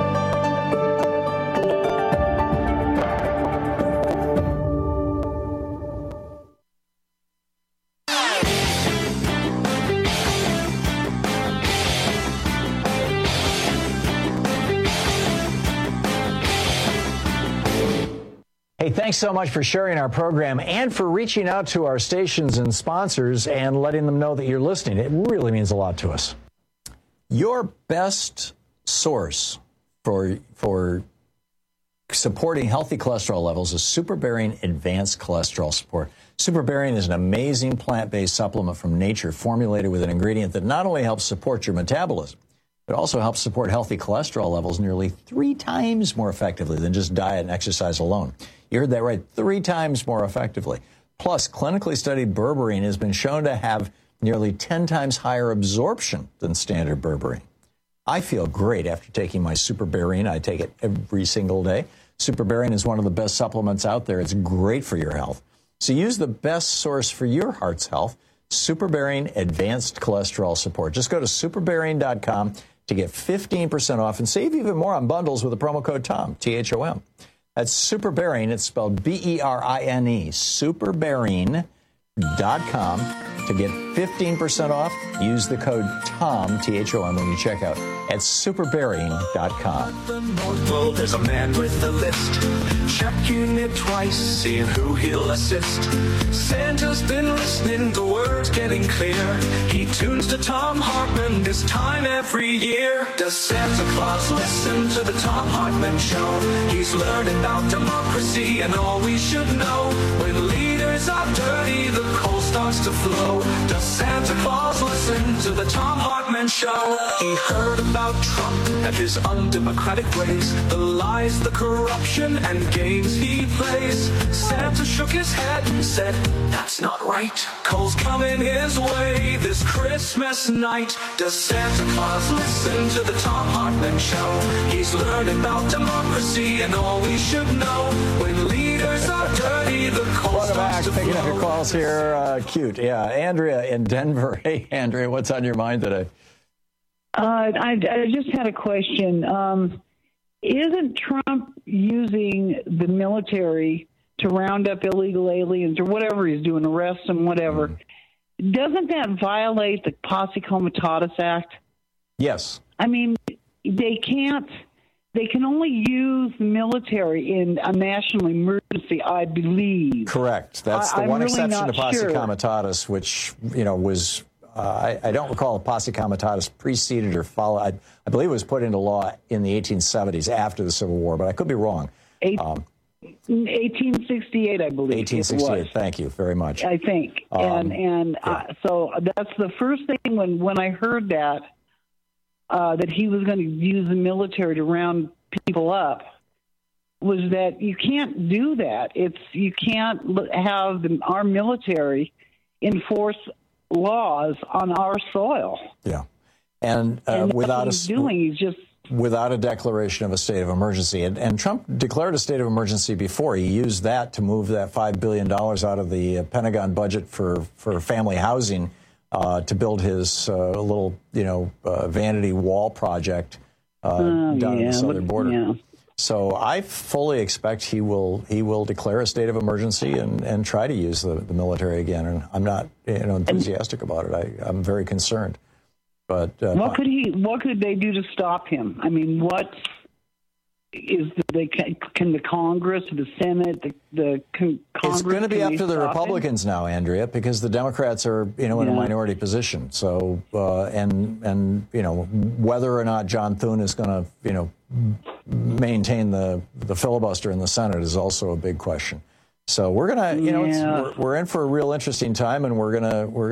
Hey, thanks so much for sharing our program and for reaching out to our stations and sponsors and letting them know that you're listening. It really means a lot to us. Your best source for supporting healthy cholesterol levels is SuperBarian Advanced Cholesterol Support. SuperBarian is an amazing plant-based supplement from nature formulated with an ingredient that not only helps support your metabolism, but also helps support healthy cholesterol levels nearly 3 times more effectively than just diet and exercise alone. You heard that right, 3 times more effectively. Plus, clinically studied berberine has been shown to have nearly 10 times higher absorption than standard berberine. I feel great after taking my SuperBarian. I take it every single day. SuperBarian is one of the best supplements out there. It's great for your health. So use the best source for your heart's health, SuperBarian Advanced Cholesterol Support. Just go to superbarian.com to get 15% off and save even more on bundles with the promo code TOM, T-H-O-M. That's SuperBarian. It's spelled B-E-R-I-N-E, superbarian.com to get 15% off. Use the code TOM, T-H-O-M, when you check out at superbarian.com. The North Pole, there's a man with a list, checking it twice, seeing who he'll assist. Santa's been listening, the words getting clear. He tunes to Thom Hartmann this time every year. Does Santa Claus listen to the Thom Hartmann Show? He's learning about democracy and all we should know. When leaders are dirty, the coal starts to flow. Does Santa Claus listen to the Thom Hartmann Show? He heard about Trump and his undemocratic ways, the lies, the corruption, and games he plays. Santa shook his head and said, that's not right. Coal's coming his way this Christmas night. Does Santa Claus listen to the Thom Hartmann Show? He's learning about democracy and all we should know. When leaders are dirty, the coal Welcome back. starts to Picking up your flow. calls here. Cute. Yeah. Andrea in Denver. Hey, Andrea, what's on your mind today? I just had a question. Isn't Trump using the military to round up illegal aliens or whatever he's doing, arrest them, whatever? Doesn't that violate the Posse Comitatus Act? Yes. I mean, they can only use the military in a national emergency, I believe. Correct. That's the I'm one really exception to not Posse sure. Comitatus, which, was, I don't recall if Posse Comitatus preceded or followed. I believe it was put into law in the 1870s after the Civil War, but I could be wrong. 1868, I believe. 1868. Thank you very much. I think. So that's the first thing when I heard that he was going to use the military to round people up, was that you can't do that. You can't have our military enforce laws on our soil. Yeah. And without a declaration of a state of emergency. And Trump declared a state of emergency before. He used that to move that $5 billion out of the Pentagon budget for family housing to build his little, vanity wall project down on the southern border. Yeah. So I fully expect he will declare a state of emergency and try to use the military again. And I'm not enthusiastic about it. I'm very concerned. But what could they do to stop him? I mean, what? can the Congress, the Senate, the Congress? It's going to be up to the Republicans now, Andrea, because the Democrats are, in a minority position. So, and whether or not John Thune is going to, maintain the filibuster in the Senate is also a big question. So we're gonna, we're in for a real interesting time, and we're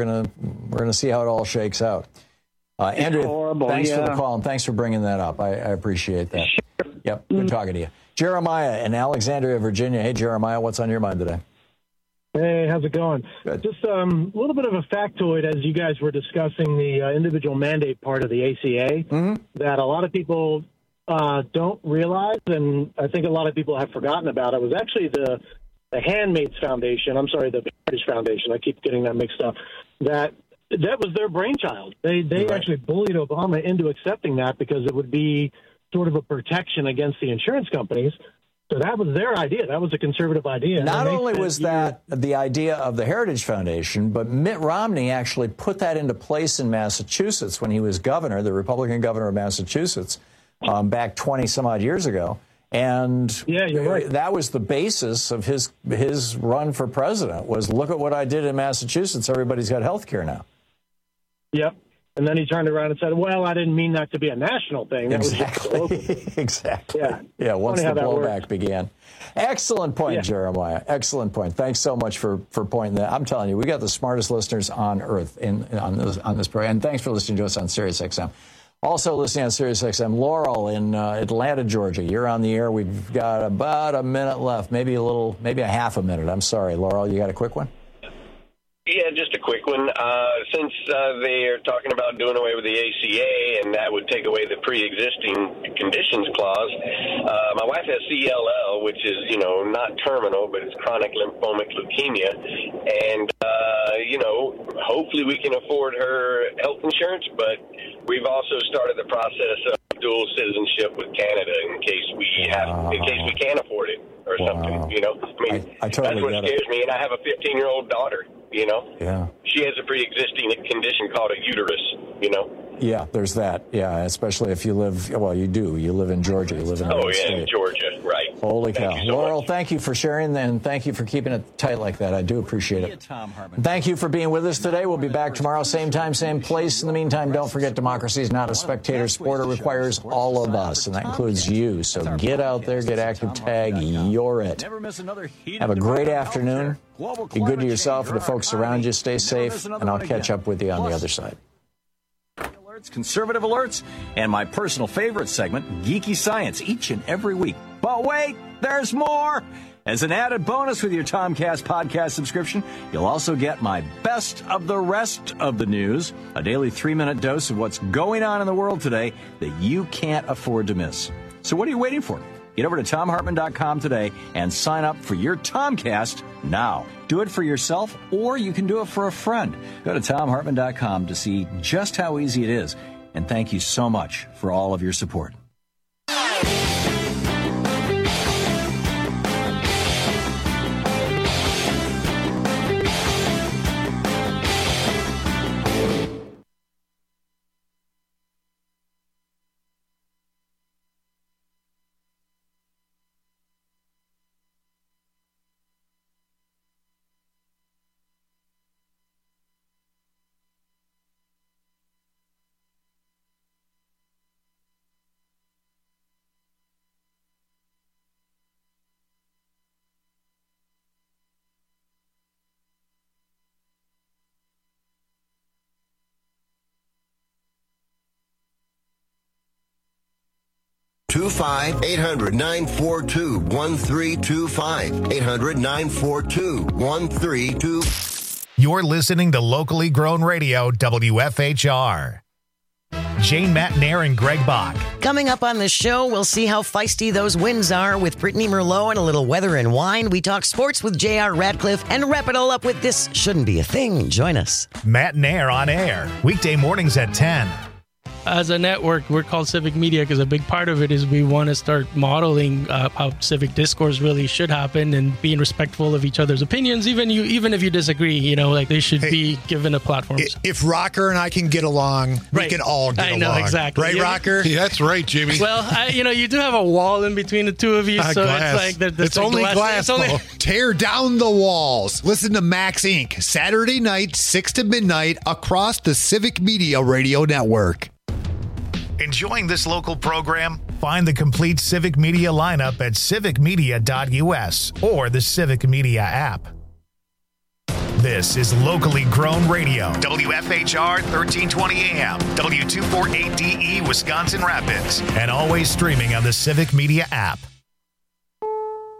gonna see how it all shakes out. Andrea, thanks for the call and thanks for bringing that up. I appreciate that. Sure. Yep, good talking to you. Jeremiah in Alexandria, Virginia. Hey, Jeremiah, what's on your mind today? Hey, how's it going? Good. Just a little bit of a factoid as you guys were discussing the individual mandate part of the ACA that a lot of people don't realize, and I think a lot of people have forgotten about. It was actually the Handmaid's Foundation. I'm sorry, the British Foundation. I keep getting that mixed up. That was their brainchild. They actually bullied Obama into accepting that because it would be sort of a protection against the insurance companies. So that was their idea. That was a conservative idea. Not only was that the idea of the Heritage Foundation, but Mitt Romney actually put that into place in Massachusetts when he was governor, the Republican governor of Massachusetts, back 20-some-odd years ago. And you're right. That was the basis of his run for president, was look at what I did in Massachusetts. Everybody's got health care now. Yep. And then he turned around and said, well, I didn't mean that to be a national thing. That exactly. was just local. Exactly. Yeah, once the blowback began. Excellent point, Jeremiah. Excellent point. Thanks so much for pointing that. I'm telling you, we got the smartest listeners on earth on this program. And thanks for listening to us on SiriusXM. Also listening on SiriusXM, Laurel in Atlanta, Georgia. You're on the air. We've got about a minute left, maybe a half a minute. I'm sorry, Laurel. You got a quick one? Yeah, just a quick one. Since they are talking about doing away with the ACA, and that would take away the pre-existing conditions clause, my wife has CLL, which is, not terminal, but it's chronic lymphomic leukemia. And, hopefully we can afford her health insurance, but we've also started the process of dual citizenship with Canada in case we can't afford it or something, I totally that's what scares me. And I have a 15-year-old daughter, Yeah. She has a pre-existing condition called a uterus, Yeah, there's that. Yeah, especially if you live, you do. You live in Georgia. You live in a state. In Georgia, right. Holy cow. Laurel, thank you for sharing, and thank you for keeping it tight like that. I do appreciate it. Thank you for being with us today. We'll be back tomorrow, same time, same place. In the meantime, don't forget democracy is not a spectator sport. It requires all of us, and that includes you. So get out there, get active, tag, you're it. Have a great afternoon. Be good to yourself and the folks around you. Stay safe, and I'll catch up with you on the other side. Conservative Alerts, and my personal favorite segment, Geeky Science, each and every week. But wait, there's more! As an added bonus with your Tomcast podcast subscription, you'll also get my best of the rest of the news, a daily 3-minute dose of what's going on in the world today that you can't afford to miss. So what are you waiting for? Get over to TomHartman.com today and sign up for your Tomcast now. Do it for yourself, or you can do it for a friend. Go to TomHartman.com to see just how easy it is. And thank you so much for all of your support. Five 800-942-1325. 800-942-1325. You're listening to locally grown radio, WFHR. Jane McNair and Greg Bach. Coming up on the show, we'll see how feisty those winds are with Brittany Merlot and a little weather and wine. We talk sports with J.R. Radcliffe and wrap it all up with This Shouldn't Be a Thing. Join us. Matt and Air on air, weekday mornings at 10. as a network, we're called Civic Media because a big part of it is we want to start modeling how civic discourse really should happen and being respectful of each other's opinions, even if you disagree. Like they should be given a platform. If Rocker and I can get along, we can all get along. I know, exactly. Right, Rocker? Yeah, that's right, Jimmy. Well, you do have a wall in between the two of you, so glass. It's like it's only glass. Tear down the walls. Listen to Max Inc. Saturday night, 6 to midnight, across the Civic Media Radio Network. Enjoying this local program? Find the complete Civic Media lineup at civicmedia.us or the Civic Media app. This is locally grown radio. WFHR 1320 AM, W248DE, Wisconsin Rapids, and always streaming on the Civic Media app.